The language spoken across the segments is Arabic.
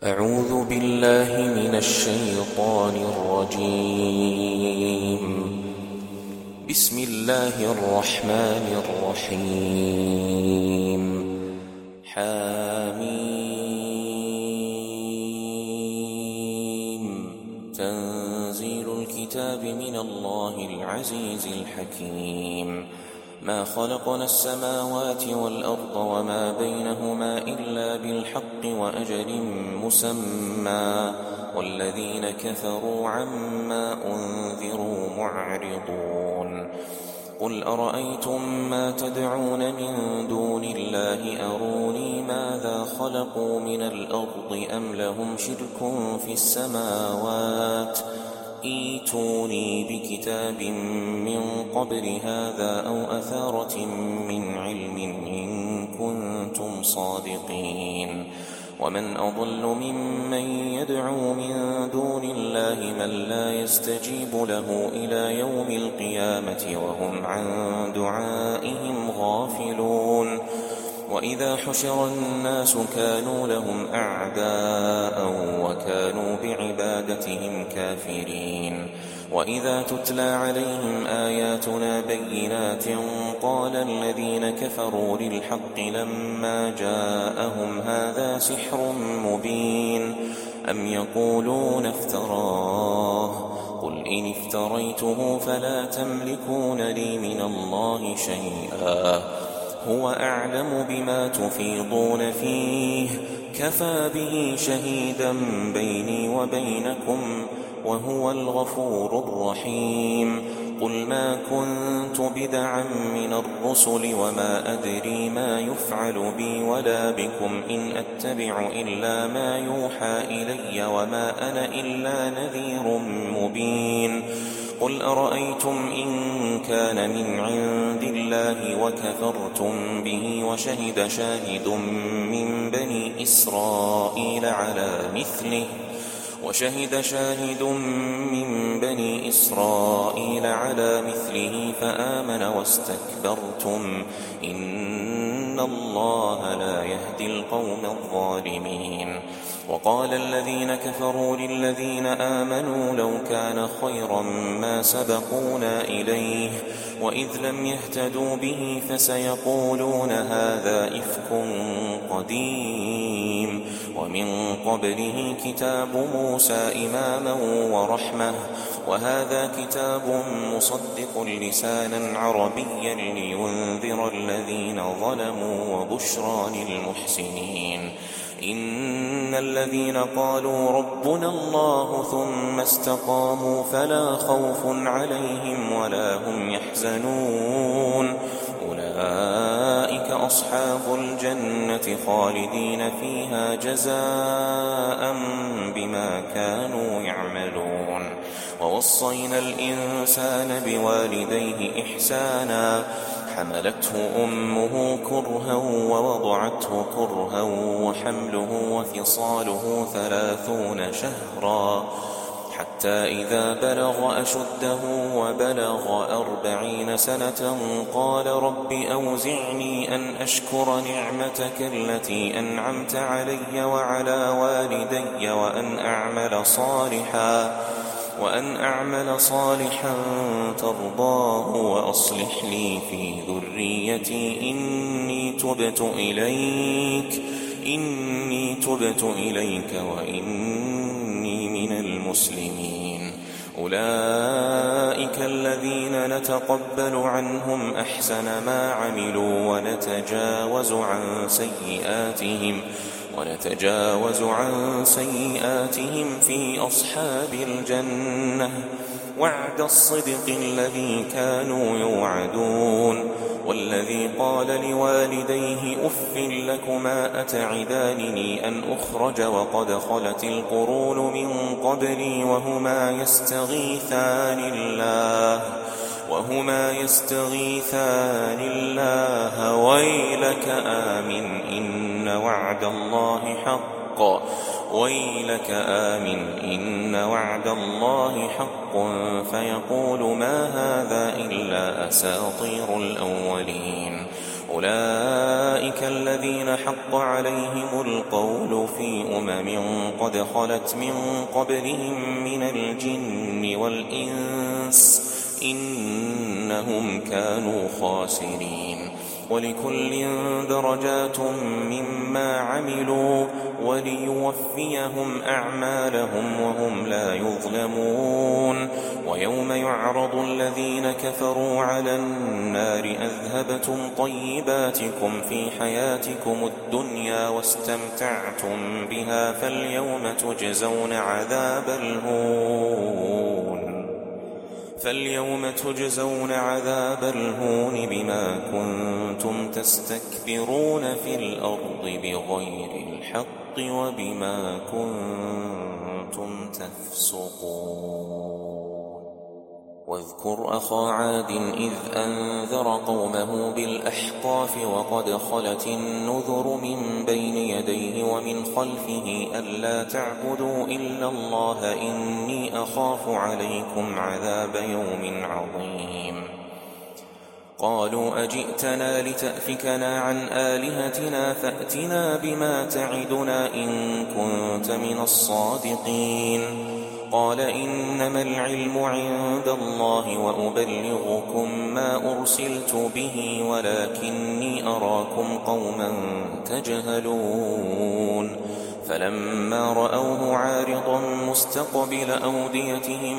أعوذ بالله من الشيطان الرجيم. بسم الله الرحمن الرحيم. حميم. تنزيل الكتاب من الله العزيز الحكيم. ما خلقنا السماوات والأرض وما بينهما إلا بالحق وأجل مسمى والذين كفروا عما أنذروا معرضون. قل أرأيتم ما تدعون من دون الله أروني ماذا خلقوا من الأرض أم لهم شرك في السماوات ائتوني بكتاب من قبل هذا أو أثارة من علم إن كنتم صادقين. ومن أضل ممن يدعو من دون الله من لا يستجيب له إلى يوم القيامة وهم عن دعائهم غافلون. وإذا حشر الناس كانوا لهم أعداء وكانوا بعبادتهم كافرين. وإذا تتلى عليهم آياتنا بينات قال الذين كفروا للحق لما جاءهم هذا سحر مبين أم يقولون افتراه قل إن افتريته فلا تملكون لي من الله شيئا هو أعلم بما تفيضون فيه كفى به شهيدا بيني وبينكم وهو الغفور الرحيم. قل ما كنت بدعا من الرسل وما أدري ما يفعل بي ولا بكم إن أتبع إلا ما يوحى إلي وما أنا إلا نذير مبين. قل أرأيتم إن كان من عند الله وكفرتم به وشهد شاهد من بني إسرائيل على مثله فآمن واستكبرتم إن الله لا يهدي القوم الظالمين. وقال الذين كفروا للذين آمنوا لو كان خيرا ما سبقونا إليه وإذ لم يهتدوا به فسيقولون هذا إفك قديم ومن قبله كتاب موسى إماما ورحمة وهذا كتاب مصدق لسانا عربيا لينذر الذين ظلموا وبشرى للمحسنين. إن الذين قالوا ربنا الله ثم استقاموا فلا خوف عليهم ولا هم يحزنون أولئك أصحاب الجنة خالدين فيها جزاء بما كانوا يعملون. ووصينا الإنسان بوالديه إحسانا حملته أمه كرها ووضعته كرها وحمله وفصاله 30 شهرا حتى إذا بلغ أشده وبلغ 40 سنة قال رب أوزعني أن أشكر نعمتك التي أنعمت علي وعلى والدي وأن أعمل صالحا ترضاه وأصلح لي في ذريتي إني تبت إليك وإني من المسلمين. أولئك الذين نتقبل عنهم أحسن ما عملوا ونتجاوز عن سيئاتهم في أصحاب الجنة وعد الصدق الذي كانوا يوعدون. والذي قال لوالديه أف لكما أتعدانني أن أخرج وقد خلت القرون من قبلي وهما يستغيثان الله ويلك آمن إن وعد الله حق فيقول ما هذا إلا أساطير الأولين. أولئك الذين حق عليهم القول في قد خلت من قبلهم من الجن والإنس إنهم كانوا خاسرين ولكل درجات مما عملوا وليوفيهم أعمالهم وهم لا يظلمون ويوم يعرض الذين كفروا على النار أذهبتم طيباتكم في حياتكم الدنيا واستمتعتم بها فاليوم تجزون عذاب الهون بما كنتم تستكبرون في الأرض بغير الحق وبما كنتم تفسقون واذكر أخا عاد إذ أنذر قومه بالأحقاف وقد خلت النذر من بين يديه ومن خلفه ألا تعبدوا إلا الله إني أخاف عليكم عذاب يوم عظيم قالوا أجئتنا لتأفكنا عن آلهتنا فأتنا بما تعدنا إن كنت من الصادقين قال إنما العلم عند الله وأبلغكم ما أرسلت به ولكني أراكم قوما تجهلون فلما رأوه عارضا مستقبل أوديتهم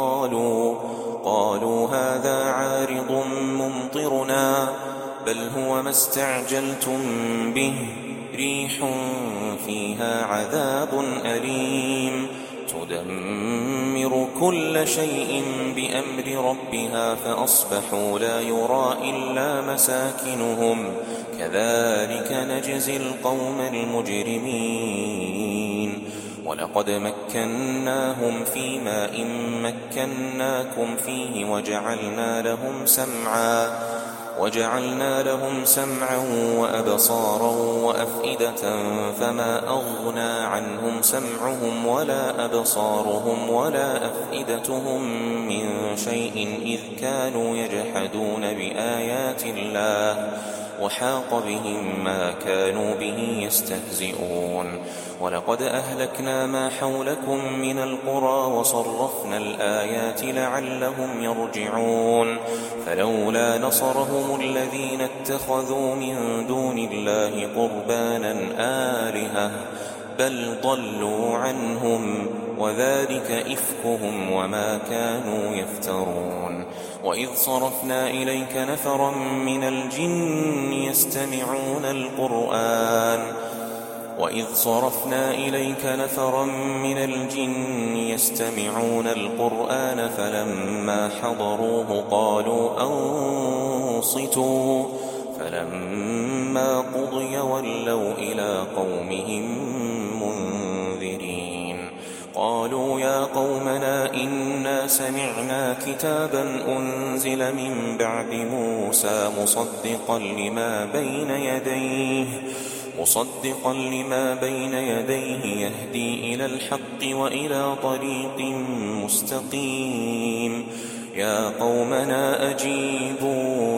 قالوا هذا عارض ممطرنا بل هو ما استعجلتم به ريح فيها عذاب أليم تدمر كل شيء بأمر ربها فأصبحوا لا يرى إلا مساكنهم كذلك نجزي القوم المجرمين ولقد مكناهم في ماء مكناكم فيه وجعلنا لهم سمعا وأبصارا وأفئدة فما أغنى عنهم سمعهم ولا أبصارهم ولا أفئدتهم من شيء إذ كانوا يجحدون بآيات الله وحاق بهم ما كانوا به يستهزئون ولقد أهلكنا ما حولكم من القرى وصرفنا الآيات لعلهم يرجعون فلولا نصرهم الذين اتخذوا من دون الله قربانا آلهة بل ضلوا عنهم وذلك إفكهم وما كانوا يفترون وإذ صرفنا إليك نفرا من الجن يستمعون القرآن فلما حضروه قالوا أنصتوا فلما قضي ولوا إلى قومهم منذرين قالوا يا قومنا إنا سمعنا كتابا أنزل من بعد موسى مصدقا لما بين يديه يهدي إلى الحق وإلى طريق مستقيم يا قومنا أجيبوا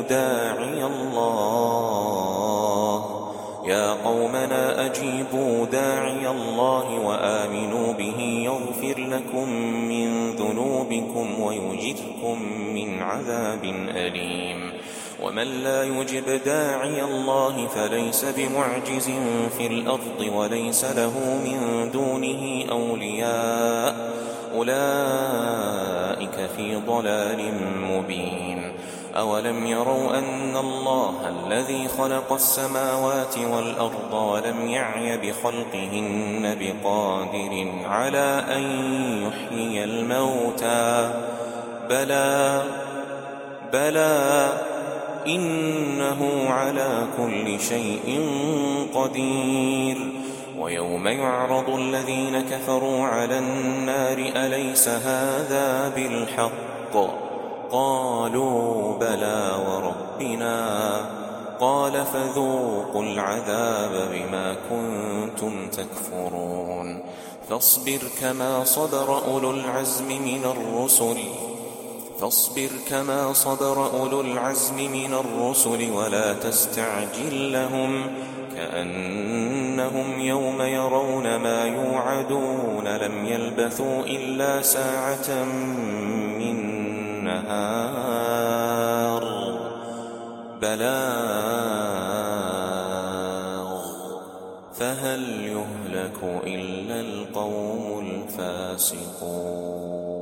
داعي الله وآمنوا به يغفر لكم من ذنوبكم ويجركم من عذاب أليم ومن لا يجب داعي الله فليس بمعجز في الأرض وليس له من دونه أولياء أولئك في ضلال مبين أولم يروا أن الله الذي خلق السماوات والأرض ولم يعي بخلقهن بقادر على أن يحيي الموتى بلى إنه على كل شيء قدير ويوم يعرض الذين كفروا على النار أليس هذا بالحق قالوا بلى وربنا قال فذوقوا العذاب بما كنتم تكفرون فاصبر كما صبر أولو العزم من الرسل فاصبر كما صبر أولو العزم من الرسل ولا تستعجل لهم كأنهم يوم يرون ما يوعدون لم يلبثوا إلا ساعة من نهار بلاغ فهل يهلك إلا القوم الفاسقون